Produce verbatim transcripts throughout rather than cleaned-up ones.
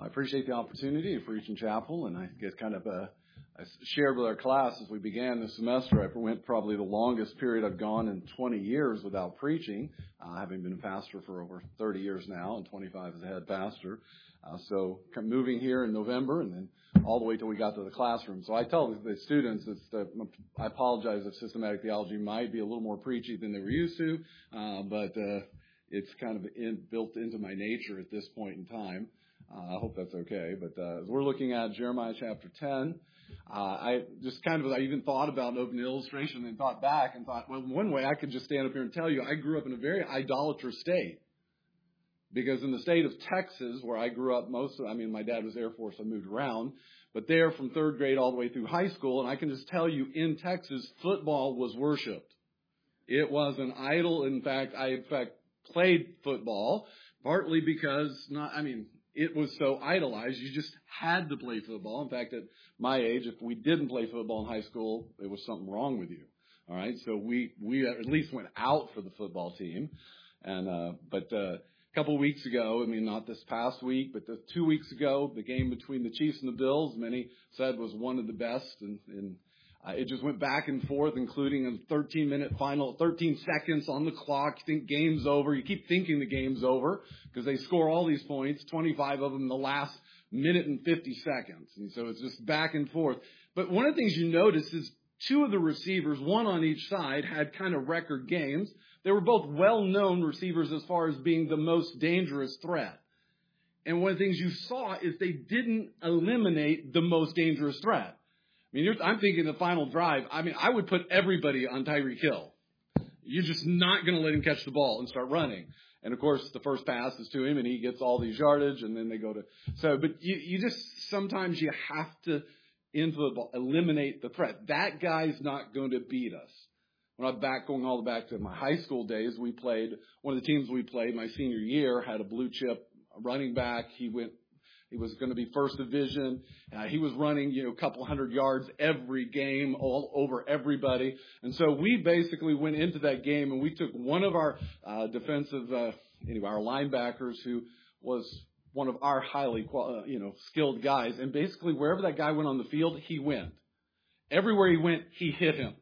I appreciate the opportunity to preach in chapel, and I get kind of a, I shared with our class as we began the semester. I went probably the longest period I've gone in twenty years without preaching, uh, having been a pastor for over thirty years now, and twenty-five as a head pastor. Uh, so moving here in November, and then all the way till we got to the classroom. So I tell the students, it's the, I apologize if systematic theology might be a little more preachy than they were used to, uh, but uh, it's kind of in, built into my nature at this point in time. Uh, I hope that's okay. But uh, as we're looking at Jeremiah chapter ten, uh, I just kind of, I even thought about an open illustration and thought back and thought, well, one way I could just stand up here and tell you, I grew up in a very idolatrous state. Because in the state of Texas, where I grew up most of, I mean, my dad was Air Force, I moved around, but there from third grade all the way through high school, and I can just tell you, in Texas, football was worshipped. It was an idol. In fact, I, in fact, played football, partly because, not, I mean, it was so idolized, you just had to play football. In fact, at my age, if we didn't play football in high school, there was something wrong with you. All right, so we, we at least went out for the football team. And, uh, but, uh, A couple of weeks ago, I mean, not this past week, but the two weeks ago, the game between the Chiefs and the Bills, many said was one of the best. And, and uh, it just went back and forth, including a thirteen-minute final, thirteen seconds on the clock. You think game's over. You keep thinking the game's over because they score all these points, twenty-five of them in the last minute and fifty seconds. And so it's just back and forth. But one of the things you notice is two of the receivers, one on each side, had kind of record games. They were both well-known receivers as far as being the most dangerous threat. And one of the things you saw is they didn't eliminate the most dangerous threat. I mean, you're, I'm thinking the final drive. I mean, I would put everybody on Tyreek Hill. You're just not going to let him catch the ball and start running. And, of course, the first pass is to him, and he gets all these yardage, and then they go to – so, but you, you just – sometimes you have to, in football, eliminate the threat. That guy's not going to beat us. When I'm back, going all the way back to my high school days, we played, one of the teams we played my senior year had a blue chip running back. He went, he was going to be first division. Uh, he was running, you know, a couple hundred yards every game, all over everybody. And so we basically went into that game and we took one of our uh, defensive, uh, anyway, our linebackers who was one of our highly, uh, you know, skilled guys. And basically wherever that guy went on the field, he went. Everywhere he went, he hit him.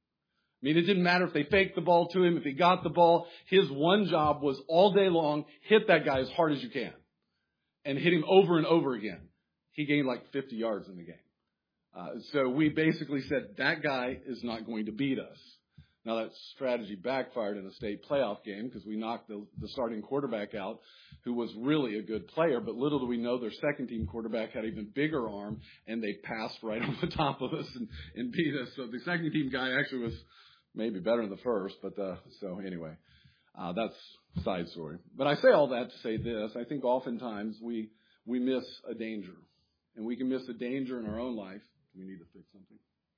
I mean, it didn't matter if they faked the ball to him, if he got the ball. His one job was all day long, hit that guy as hard as you can and hit him over and over again. He gained like fifty yards in the game. Uh, so we basically said that guy is not going to beat us. Now, that strategy backfired in a state playoff game because we knocked the, the starting quarterback out, who was really a good player. But little do we know their second-team quarterback had an even bigger arm, and they passed right on the top of us and, and beat us. So the second-team guy actually was maybe better than the first, but uh, so anyway, uh, that's a side story. But I say all that to say this. I think oftentimes we we miss a danger, and we can miss a danger in our own life. Do we need to fix something?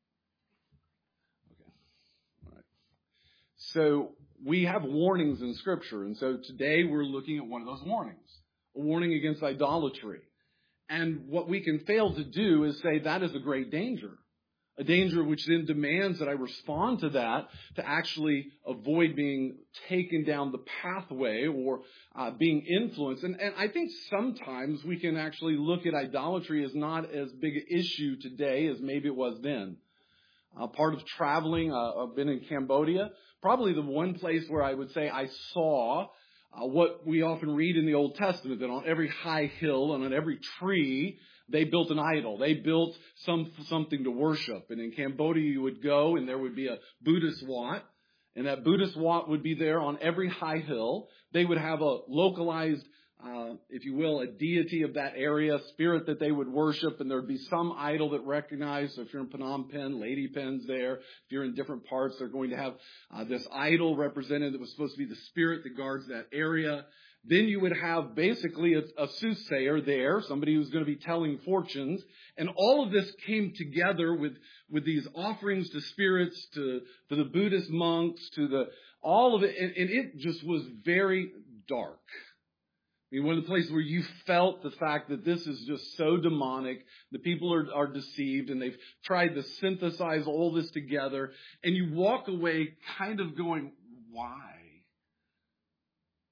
Okay. All right. So we have warnings in Scripture, and so today we're looking at one of those warnings, a warning against idolatry. And what we can fail to do is say that is a great danger. A danger which then demands that I respond to that to actually avoid being taken down the pathway or uh, being influenced. And, and I think sometimes we can actually look at idolatry as not as big an issue today as maybe it was then. Uh, part of traveling, uh, I've been in Cambodia, probably the one place where I would say I saw uh, what we often read in the Old Testament, that on every high hill and on every tree, they built an idol. They built some something to worship. And in Cambodia, you would go and there would be a Buddhist wat. And that Buddhist wat would be there on every high hill. They would have a localized, uh, if you will, a deity of that area, spirit that they would worship. And there would be some idol that recognized. So if you're in Phnom Penh, Lady Penn's there. If you're in different parts, they're going to have uh, this idol represented that was supposed to be the spirit that guards that area. Then you would have basically a, a soothsayer there, somebody who's going to be telling fortunes. And all of this came together with, with these offerings to spirits, to, to the Buddhist monks, to the, all of it. And, and it just was very dark. I mean, one of the places where you felt the fact that this is just so demonic, the people are, are deceived, and they've tried to synthesize all this together. And you walk away kind of going, why?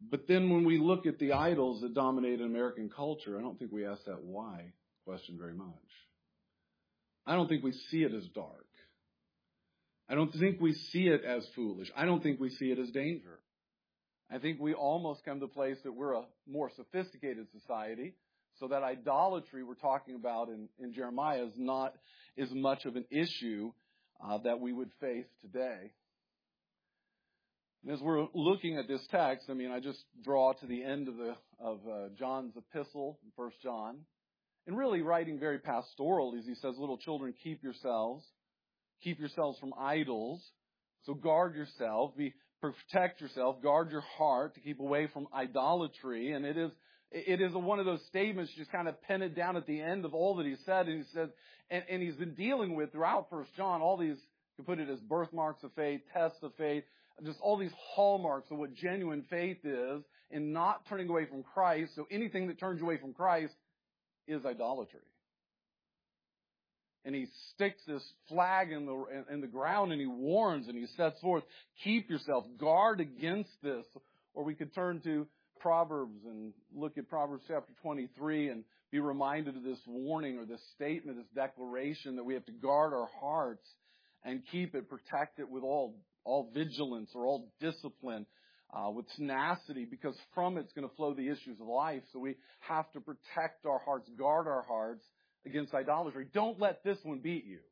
But then when we look at the idols that dominate American culture, I don't think we ask that why question very much. I don't think we see it as dark. I don't think we see it as foolish. I don't think we see it as danger. I think we almost come to the place that we're a more sophisticated society, so that idolatry we're talking about in, in Jeremiah is not as much of an issue uh, that we would face today. And as we're looking at this text, I mean, I just draw to the end of the of uh, John's epistle, First John, and really writing very pastoral as he says, little children, keep yourselves, keep yourselves from idols. So guard yourself, be protect yourself, guard your heart to keep away from idolatry. And it is it is one of those statements, just kind of pen it down at the end of all that he said. And he says, and, and he's been dealing with throughout First John all these, you can put it as birthmarks of faith, tests of faith, just all these hallmarks of what genuine faith is in not turning away from Christ. So anything that turns you away from Christ is idolatry. And he sticks this flag in the in the ground and he warns and he sets forth, keep yourself, guard against this. Or we could turn to Proverbs and look at Proverbs chapter twenty-three and be reminded of this warning or this statement, this declaration that we have to guard our hearts and keep it, protect it with all, all vigilance or all discipline, uh, with tenacity, because from it's going to flow the issues of life. So we have to protect our hearts, guard our hearts against idolatry. Don't let this one beat you.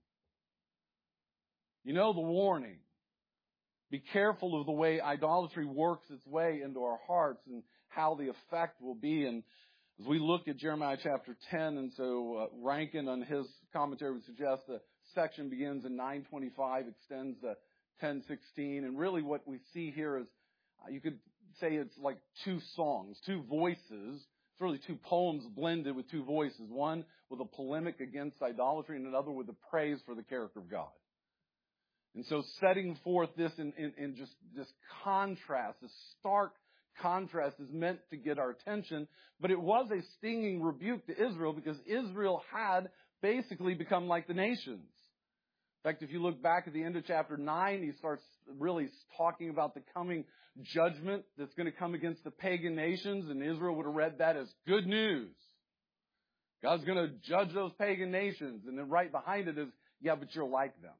You know the warning. Be careful of the way idolatry works its way into our hearts and how the effect will be. And as we look at Jeremiah chapter ten, and so uh, Rankin on his commentary would suggest the section begins in nine twenty-five, extends to ten sixteen. And really what we see here is, uh, you could say it's like two songs, two voices. It's really two poems blended with two voices. One with a polemic against idolatry and another with a praise for the character of God. And so setting forth this in, in, in just this contrast, this stark contrast is meant to get our attention. But it was a stinging rebuke to Israel because Israel had basically become like the nations. In fact, if you look back at the end of chapter nine, he starts really talking about the coming judgment that's going to come against the pagan nations. And Israel would have read that as good news. God's going to judge those pagan nations. And then right behind it is, yeah, but you're like them.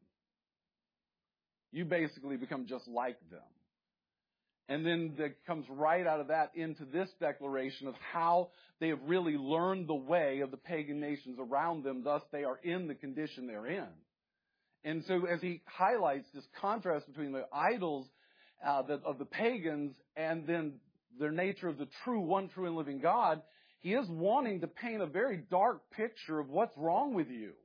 You basically become just like them. And then that comes right out of that into this declaration of how they have really learned the way of the pagan nations around them. Thus, they are in the condition they're in. And so as he highlights this contrast between the idols uh, the, of the pagans and then their nature of the true, one true and living God, he is wanting to paint a very dark picture of what's wrong with you.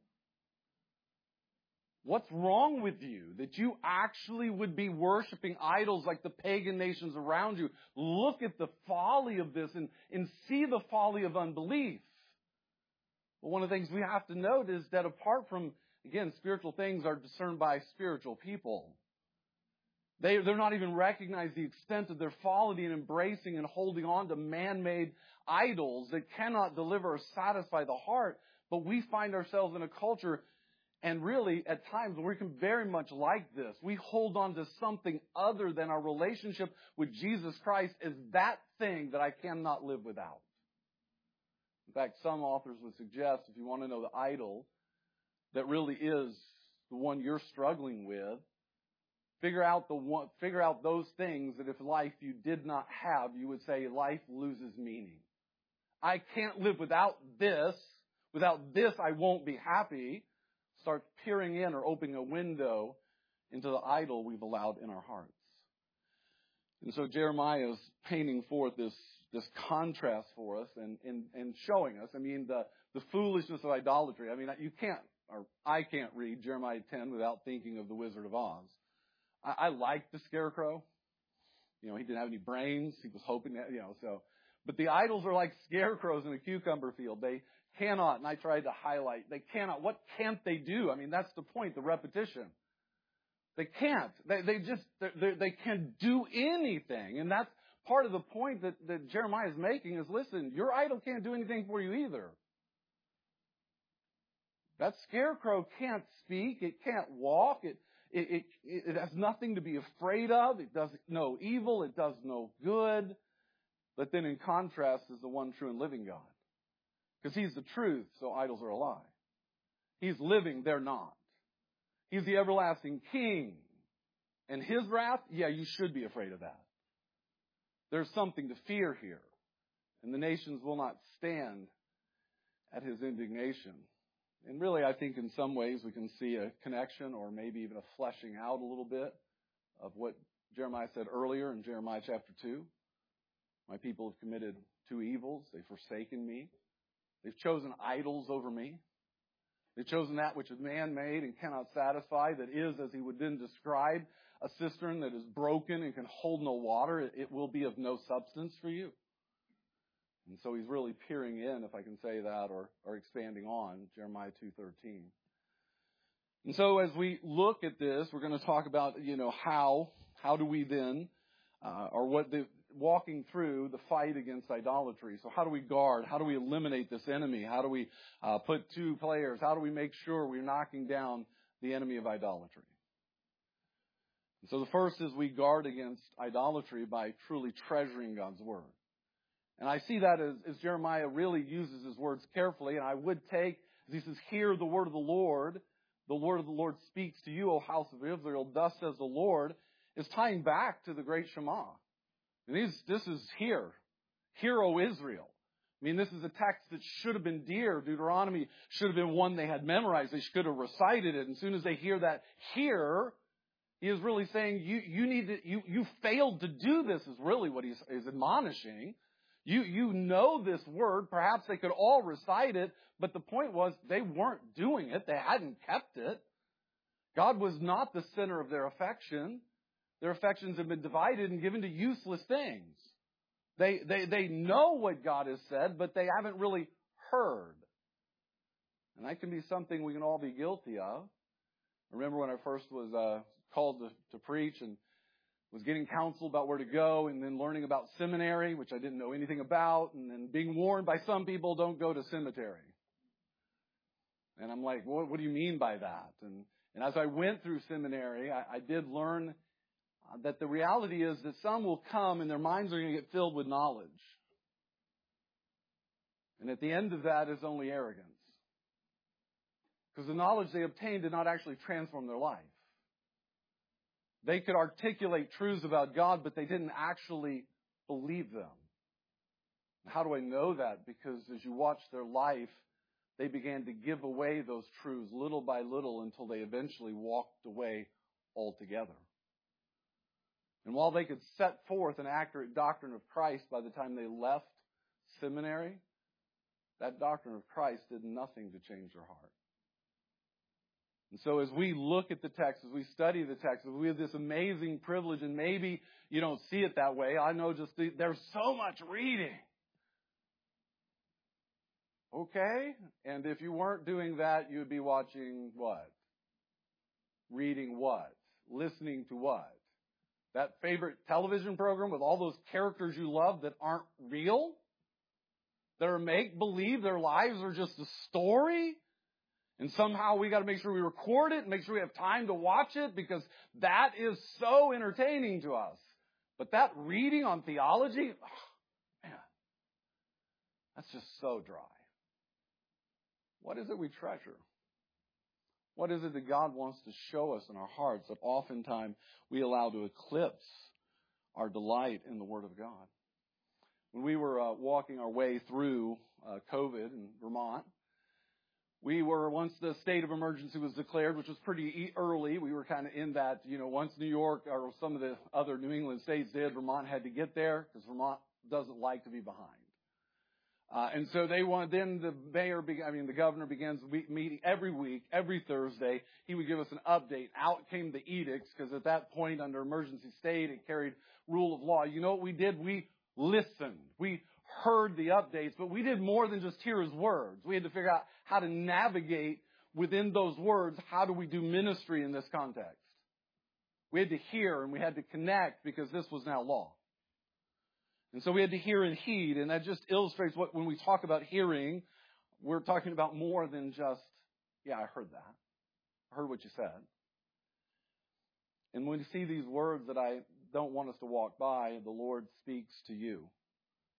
What's wrong with you that you actually would be worshiping idols like the pagan nations around you? Look at the folly of this and, and see the folly of unbelief. But one of the things we have to note is that apart from, again, spiritual things are discerned by spiritual people. They, they're not even recognizing the extent of their folly in embracing and holding on to man-made idols that cannot deliver or satisfy the heart. But we find ourselves in a culture, and really, at times, we can very much like this. We hold on to something other than our relationship with Jesus Christ as that thing that I cannot live without. In fact, some authors would suggest, if you want to know the idol that really is the one you're struggling with, figure out the one, figure out those things that if life you did not have, you would say life loses meaning. I can't live without this. Without this, I won't be happy. Start peering in or opening a window into the idol we've allowed in our hearts. And so Jeremiah is painting forth this, this contrast for us and, and, and showing us, I mean, the, the foolishness of idolatry. I mean, you can't, or I can't read Jeremiah ten without thinking of the Wizard of Oz. I, I like the Scarecrow. You know, he didn't have any brains. He was hoping that, you know, so. But the idols are like scarecrows in a cucumber field. They cannot, and I tried to highlight, they cannot. What can't they do? I mean, that's the point, the repetition. They can't. They, they just, they, they can't do anything. And that's part of the point that, that Jeremiah is making is, listen, your idol can't do anything for you either. That scarecrow can't speak. It can't walk. It, it, it, it has nothing to be afraid of. It does no evil. It does no good. But then in contrast is the one true and living God. Because He's the truth, so idols are a lie. He's living, they're not. He's the everlasting King. And His wrath, yeah, you should be afraid of that. There's something to fear here. And the nations will not stand at His indignation. And really, I think in some ways we can see a connection or maybe even a fleshing out a little bit of what Jeremiah said earlier in Jeremiah chapter two. My people have committed two evils. They've forsaken me. They've chosen idols over me. They've chosen that which is man-made and cannot satisfy, that is, as he would then describe, a cistern that is broken and can hold no water. It will be of no substance for you. And so he's really peering in, if I can say that, or, or expanding on Jeremiah two thirteen. And so as we look at this, we're going to talk about, you know, how, how do we then, uh, or what the, walking through the fight against idolatry. So how do we guard? How do we eliminate this enemy? How do we uh, put two players? How do we make sure we're knocking down the enemy of idolatry? And so the first is we guard against idolatry by truly treasuring God's Word. And I see that as, as Jeremiah really uses his words carefully. And I would take, as he says, hear the word of the Lord. The word of the Lord speaks to you, O house of Israel. Thus says the Lord, is tying back to the great Shema. And these, this is here. Hear, O Israel. I mean, this is a text that should have been dear. Deuteronomy should have been one they had memorized. They should have recited it. And as soon as they hear that here, he is really saying, you, you need to, you, you failed to do this is really what he's, he's admonishing. You, you know this word. Perhaps they could all recite it, but the point was they weren't doing it. They hadn't kept it. God was not the center of their affection. Their affections have been divided and given to useless things. They, they, they know what God has said, but they haven't really heard. And that can be something we can all be guilty of. I remember when I first was uh, called to, to preach and was getting counsel about where to go, and then learning about seminary, which I didn't know anything about, and then being warned by some people, don't go to cemetery. And I'm like, what, what do you mean by that? And, and as I went through seminary, I, I did learn that the reality is that some will come and their minds are going to get filled with knowledge. And at the end of that is only arrogance. Because the knowledge they obtained did not actually transform their life. They could articulate truths about God, but they didn't actually believe them. How do I know that? Because as you watch their life, they began to give away those truths little by little until they eventually walked away altogether. And while they could set forth an accurate doctrine of Christ by the time they left seminary, that doctrine of Christ did nothing to change their heart. And so as we look at the text, as we study the text, as we have this amazing privilege, and maybe you don't see it that way, I know just the, there's so much reading. Okay? And if you weren't doing that, you would be watching what? Reading what? Listening to what? That favorite television program with all those characters you love that aren't real? That are make-believe, their lives are just a story? And somehow we got to make sure we record it and make sure we have time to watch it because that is so entertaining to us. But that reading on theology, oh, man, that's just so dry. What is it we treasure? What is it that God wants to show us in our hearts that oftentimes we allow to eclipse our delight in the Word of God? When we were uh, walking our way through uh, COVID in Vermont, we were, once the state of emergency was declared, which was pretty early, we were kind of in that, you know, once New York or some of the other New England states did, Vermont had to get there because Vermont doesn't like to be behind. Uh, and so they wanted, then the mayor, I mean, the governor begins meeting every week, every Thursday. He would give us an update. Out came the edicts because at that point under emergency state, it carried rule of law. You know what we did? We listened. We heard the updates, but we did more than just hear his words. We had to figure out how to navigate within those words. How do we do ministry in this context? We had to hear and we had to connect because this was now law. And so we had to hear and heed, and that just illustrates what, when we talk about hearing, we're talking about more than just, yeah, I heard that. I heard what you said. And when you see these words that I don't want us to walk by, the Lord speaks to you.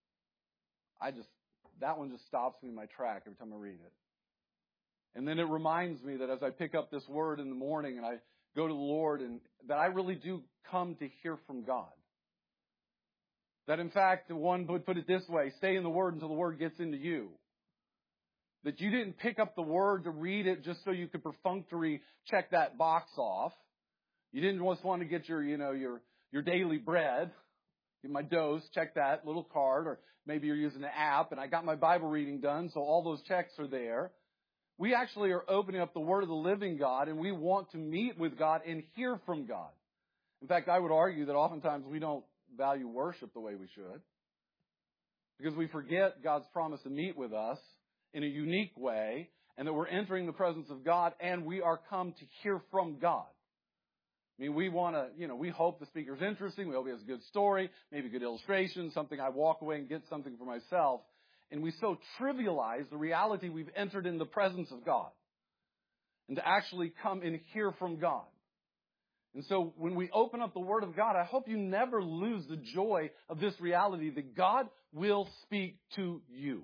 I just, that one just stops me in my track every time I read it. And then it reminds me that as I pick up this word in the morning and I go to the Lord, and that I really do come to hear from God. That in fact, one would put it this way, stay in the Word until the Word gets into you. That you didn't pick up the Word to read it just so you could perfunctory check that box off. You didn't just want to get your, you know, your, your daily bread. Get my dose, check that little card, or maybe you're using an app, and I got my Bible reading done, so all those checks are there. We actually are opening up the Word of the living God, and we want to meet with God and hear from God. In fact, I would argue that oftentimes we don't value worship the way we should, because we forget God's promise to meet with us in a unique way, and that we're entering the presence of God, and we are come to hear from God. I mean, we want to, you know, we hope the speaker's interesting. We hope he has a good story, maybe a good illustration, something I walk away and get something for myself. And we so trivialize the reality we've entered in the presence of God. And to actually come and hear from God. And so when we open up the Word of God, I hope you never lose the joy of this reality that God will speak to you.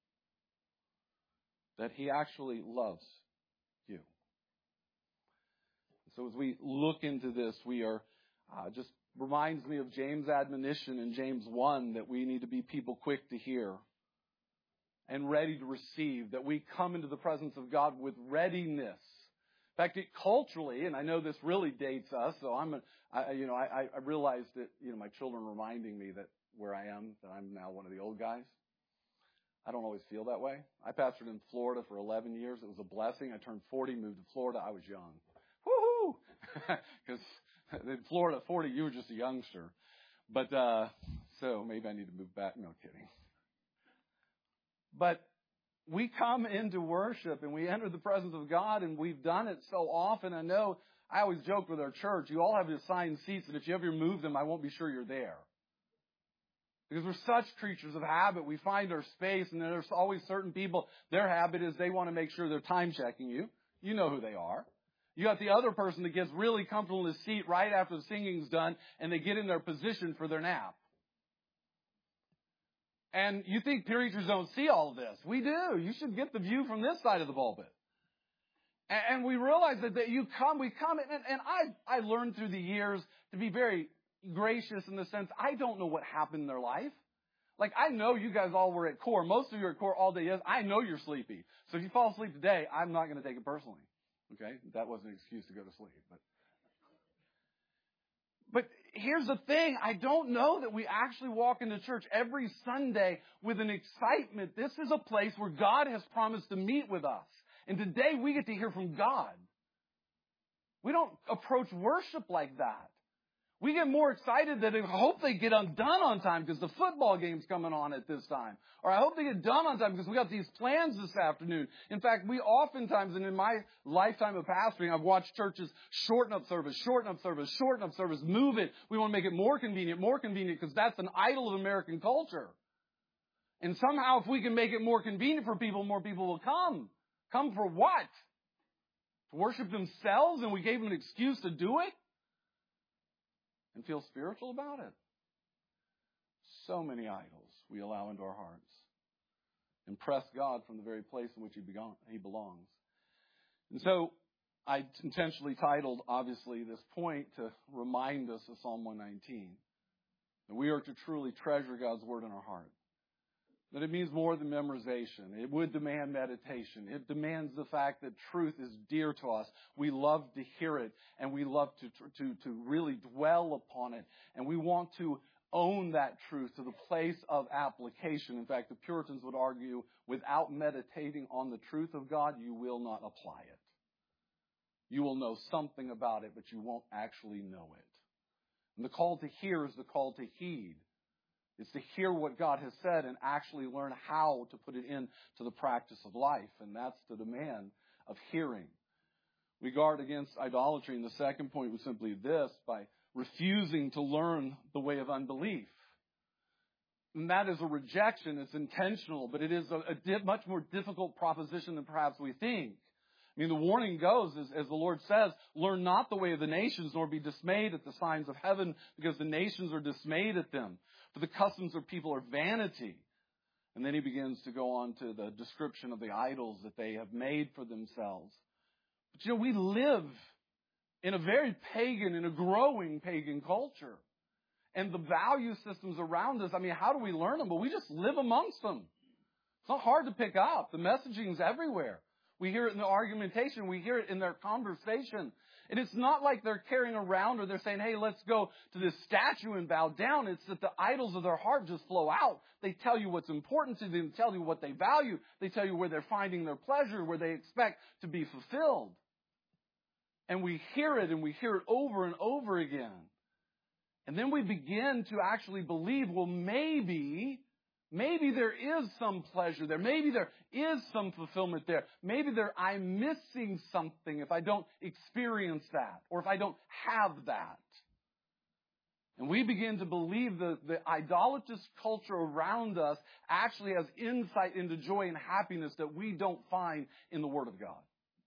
That He actually loves you. So as we look into this, we are, uh, just reminds me of James' admonition in James one that we need to be people quick to hear and ready to receive, that we come into the presence of God with readiness. In fact, it culturally, and I know this really dates us, so I'm, a, I, you know, I, I realized that, you know, my children reminding me that where I am, that I'm now one of the old guys. I don't always feel that way. I pastored in Florida for eleven years. It was a blessing. I turned forty, moved to Florida. I was young. Woohoo! Because in Florida, forty, you were just a youngster. But, uh, so maybe I need to move back. No kidding. But we come into worship and we enter the presence of God, and we've done it so often. I know I always joke with our church, you all have assigned seats, and if you ever move them, I won't be sure you're there. Because we're such creatures of habit. We find our space, and there's always certain people, their habit is they want to make sure they're time checking you. You know who they are. You got the other person that gets really comfortable in his seat right after the singing's done, and they get in their position for their nap. And you think preachers don't see all of this. We do. You should get the view from this side of the pulpit. And we realize that, that you come, we come, and, and I, I learned through the years to be very gracious in the sense, I don't know what happened in their life. Like, I know you guys all were at core. Most of you are at core all day. Yes, I know you're sleepy. So if you fall asleep today, I'm not going to take it personally. Okay? That wasn't an excuse to go to sleep. But But here's the thing. I don't know that we actually walk into church every Sunday with an excitement. This is a place where God has promised to meet with us. And today we get to hear from God. We don't approach worship like that. We get more excited that I hope they get undone on time because the football game's coming on at this time. Or I hope they get done on time because we got these plans this afternoon. In fact, we oftentimes, and in my lifetime of pastoring, I've watched churches shorten up service, shorten up service, shorten up service, move it. We want to make it more convenient, more convenient because that's an idol of American culture. And somehow if we can make it more convenient for people, more people will come. Come for what? To worship themselves, and we gave them an excuse to do it? And feel spiritual about it. So many idols we allow into our hearts. Impress God from the very place in which He belongs. And so I intentionally titled, obviously, this point to remind us of Psalm one nineteen. That we are to truly treasure God's Word in our heart. That it means more than memorization. It would demand meditation. It demands the fact that truth is dear to us. We love to hear it, and we love to, to, to really dwell upon it. And we want to own that truth to the place of application. In fact, the Puritans would argue, without meditating on the truth of God, you will not apply it. You will know something about it, but you won't actually know it. And the call to hear is the call to heed. It's to hear what God has said and actually learn how to put it into the practice of life. And that's the demand of hearing. We guard against idolatry. And the second point was simply this, by refusing to learn the way of unbelief. And that is a rejection. It's intentional, but it is a, a di- much more difficult proposition than perhaps we think. I mean, the warning goes, as, as the Lord says, learn not the way of the nations, nor be dismayed at the signs of heaven, because the nations are dismayed at them. For the customs of people are vanity. And then he begins to go on to the description of the idols that they have made for themselves. But you know, we live in a very pagan, in a growing pagan culture. And the value systems around us, I mean, how do we learn them? Well, we just live amongst them. It's not hard to pick up. The messaging's everywhere. We hear it in the argumentation. We hear it in their conversation. And it's not like they're carrying around or they're saying, hey, let's go to this statue and bow down. It's that the idols of their heart just flow out. They tell you what's important to them, tell you what they value. They tell you where they're finding their pleasure, where they expect to be fulfilled. And we hear it and we hear it over and over again. And then we begin to actually believe, well, maybe, maybe there is some pleasure there. Maybe there is some fulfillment there. Maybe there, I'm missing something if I don't experience that or if I don't have that. And we begin to believe that the idolatrous culture around us actually has insight into joy and happiness that we don't find in the Word of God.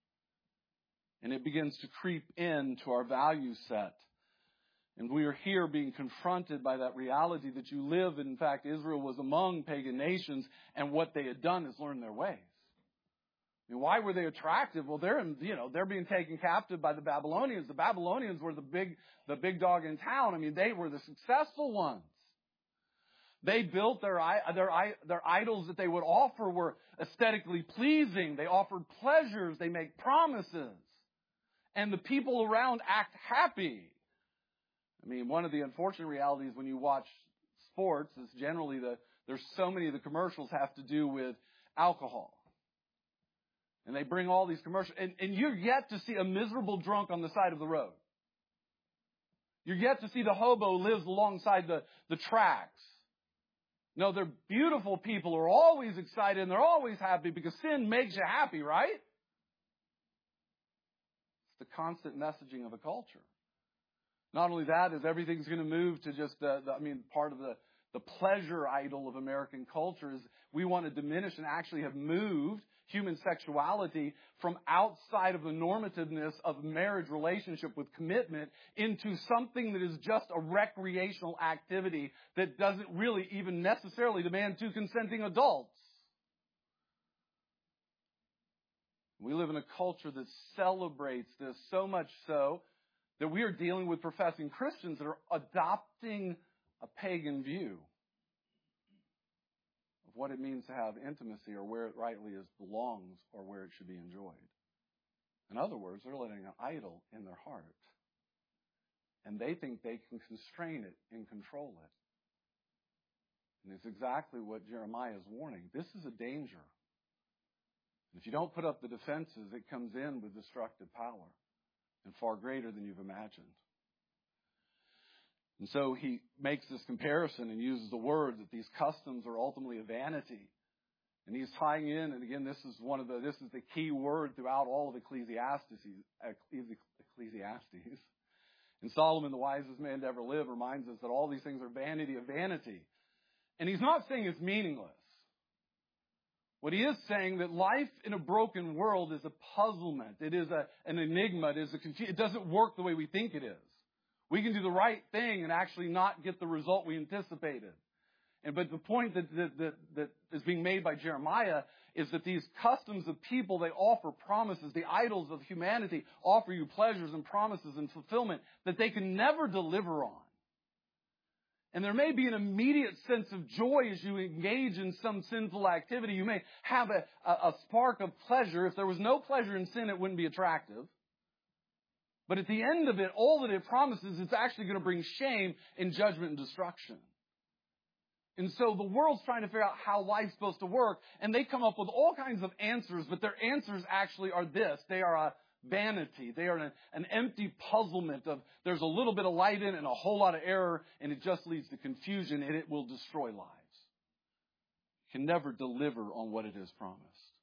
And it begins to creep into our value set. And we are here being confronted by that reality that you live. In fact, Israel was among pagan nations, and what they had done is learn their ways. I mean, why were they attractive? Well, they're, you know, they're being taken captive by the Babylonians. The Babylonians were the big, the big dog in town. I mean, they were the successful ones. They built their, their, their idols that they would offer were aesthetically pleasing. They offered pleasures. They make promises. And the people around act happy. I mean, one of the unfortunate realities when you watch sports is generally the there's so many of the commercials have to do with alcohol. And they bring all these commercials. And, and you're yet to see a miserable drunk on the side of the road. You're yet to see the hobo lives alongside the, the tracks. No, they're beautiful people who are always excited and they're always happy because sin makes you happy, right? It's the constant messaging of a culture. Not only that, is everything's going to move to just, uh, the, I mean, part of the, the pleasure idol of American culture is we want to diminish and actually have moved human sexuality from outside of the normativeness of marriage relationship with commitment into something that is just a recreational activity that doesn't really even necessarily demand two consenting adults. We live in a culture that celebrates this so much so that we are dealing with professing Christians that are adopting a pagan view of what it means to have intimacy or where it rightly is belongs or where it should be enjoyed. In other words, they're letting an idol in their heart. And they think they can constrain it and control it. And it's exactly what Jeremiah is warning. This is a danger. And if you don't put up the defenses, it comes in with destructive power. And far greater than you've imagined. And so he makes this comparison and uses the word that these customs are ultimately a vanity. And he's tying in, and again, this is one of the, this is the key word throughout all of Ecclesiastes. Ecclesiastes. And Solomon, the wisest man to ever live, reminds us that all these things are vanity of vanity. And he's not saying it's meaningless. What he is saying that life in a broken world is a puzzlement. It is a, an enigma. It is a confusion. It doesn't work the way we think it is. We can do the right thing and actually not get the result we anticipated. And but the point that, that, that, that is being made by Jeremiah is that these customs of people, they offer promises. The idols of humanity offer you pleasures and promises and fulfillment that they can never deliver on. And there may be an immediate sense of joy as you engage in some sinful activity. You may have a, a, a spark of pleasure. If there was no pleasure in sin, it wouldn't be attractive. But at the end of it, all that it promises is actually going to bring shame and judgment and destruction. And so the world's trying to figure out how life's supposed to work, and they come up with all kinds of answers, but their answers actually are this. They are a vanity. They are an, an empty puzzlement of there's a little bit of light in it and a whole lot of error, and it just leads to confusion, and it will destroy lives. It can never deliver on what it has promised.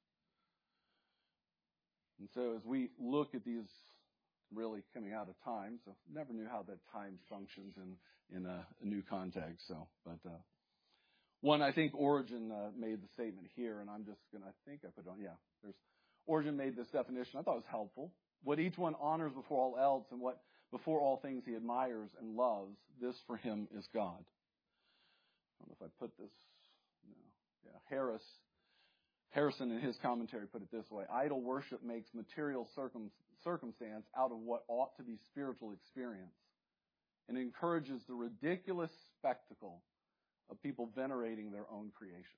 And so as we look at these really coming out of time, so never knew how that time functions in, in a, a new context. So, but uh, one, I think Origen uh, made the statement here, and I'm just going to, I think I put it on, yeah, there's Origen made this definition. I thought it was helpful. What each one honors before all else and what before all things he admires and loves, this for him is God. I don't know if I put this. No. Yeah, Harris, Harrison in his commentary put it this way: idol worship makes material circum, circumstance out of what ought to be spiritual experience, and encourages the ridiculous spectacle of people venerating their own creations.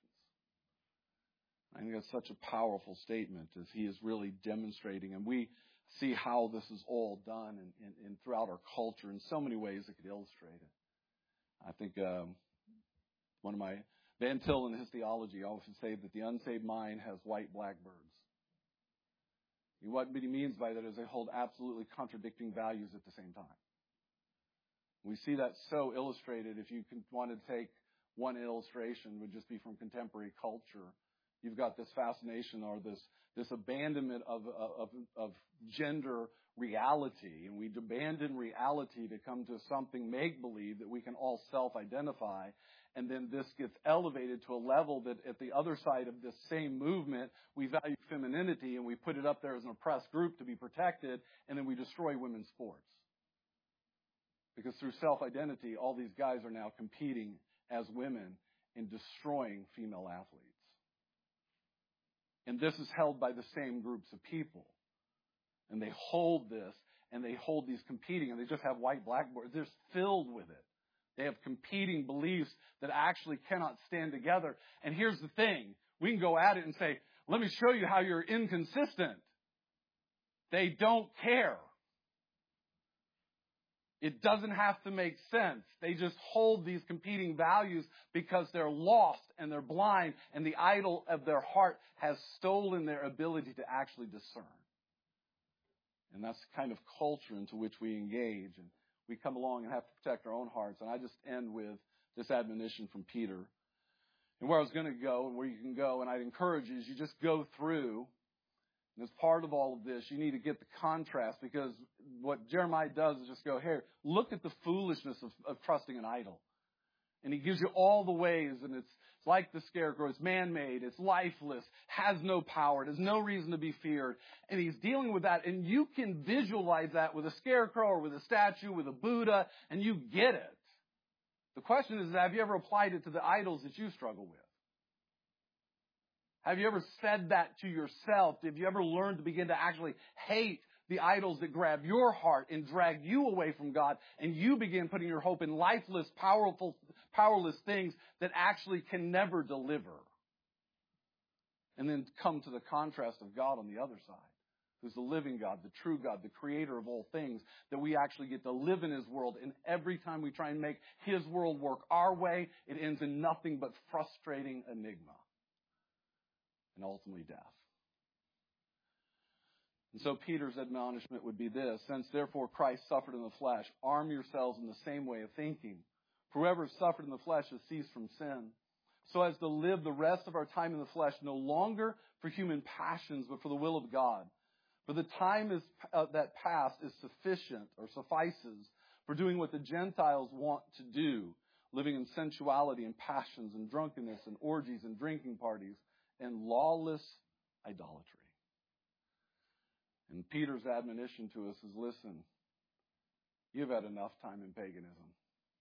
I think that's such a powerful statement, as he is really demonstrating, and we see how this is all done in, in, in throughout our culture in so many ways that could illustrate it. I think um, one of my Van Til in his theology often say that the unsaved mind has white blackbirds. And what he means by that is they hold absolutely contradicting values at the same time. We see that so illustrated. If you can, want to take one illustration, would just be from contemporary culture. You've got this fascination or this this abandonment of, of, of gender reality. And we abandon reality to come to something make-believe that we can all self-identify. And then this gets elevated to a level that at the other side of this same movement, we value femininity and we put it up there as an oppressed group to be protected. And then we destroy women's sports. Because through self-identity, all these guys are now competing as women in destroying female athletes. And this is held by the same groups of people. And they hold this, and they hold these competing, and they just have white blackboards. They're filled with it. They have competing beliefs that actually cannot stand together. And here's the thing. We can go at it and say, let me show you how you're inconsistent. They don't care. It doesn't have to make sense. They just hold these competing values because they're lost and they're blind, and the idol of their heart has stolen their ability to actually discern. And that's the kind of culture into which we engage, and we come along and have to protect our own hearts. And I just end with this admonition from Peter. And where I was going to go and where you can go, and I'd encourage you, is you just go through. And as part of all of this, you need to get the contrast, because what Jeremiah does is just go, here, look at the foolishness of, of trusting an idol. And he gives you all the ways, and it's, it's like the scarecrow. It's man-made. It's lifeless. Has no power. It has no reason to be feared. And he's dealing with that. And you can visualize that with a scarecrow or with a statue, with a Buddha, and you get it. The question is, have you ever applied it to the idols that you struggle with? Have you ever said that to yourself? Have you ever learned to begin to actually hate the idols that grab your heart and drag you away from God, and you begin putting your hope in lifeless, powerful, powerless things that actually can never deliver? And then come to the contrast of God on the other side, who's the living God, the true God, the creator of all things, that we actually get to live in his world. And every time we try and make his world work our way, it ends in nothing but frustrating enigma. And ultimately death. And so Peter's admonishment would be this: since therefore Christ suffered in the flesh, arm yourselves in the same way of thinking. For whoever has suffered in the flesh has ceased from sin, so as to live the rest of our time in the flesh, no longer for human passions, but for the will of God. For the time is, uh, that passed is sufficient, or suffices, for doing what the Gentiles want to do, living in sensuality and passions and drunkenness and orgies and drinking parties, and lawless idolatry. And Peter's admonition to us is, listen, you've had enough time in paganism.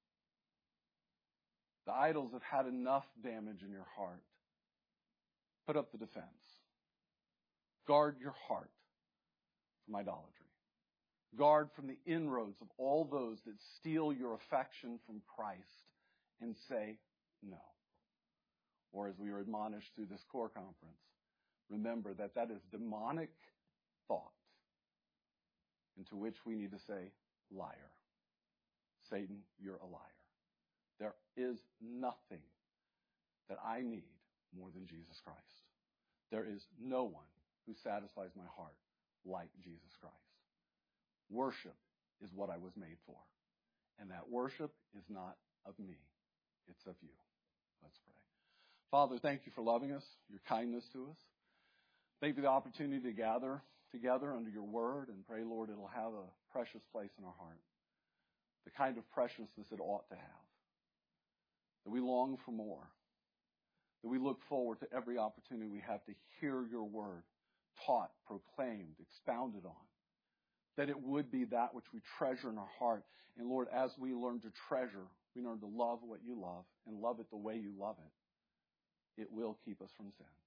The idols have had enough damage in your heart. Put up the defense. Guard your heart from idolatry. Guard from the inroads of all those that steal your affection from Christ and say no. Or as we were admonished through this core conference, remember that that is demonic thought, into which we need to say, liar. Satan, you're a liar. There is nothing that I need more than Jesus Christ. There is no one who satisfies my heart like Jesus Christ. Worship is what I was made for. And that worship is not of me. It's of you. Let's pray. Father, thank you for loving us, your kindness to us. Thank you for the opportunity to gather together under your word, and pray, Lord, it'll have a precious place in our heart. The kind of preciousness it ought to have. That we long for more. That we look forward to every opportunity we have to hear your word taught, proclaimed, expounded on. That it would be that which we treasure in our heart. And Lord, as we learn to treasure, we learn to love what you love and love it the way you love it. it will keep us from sin.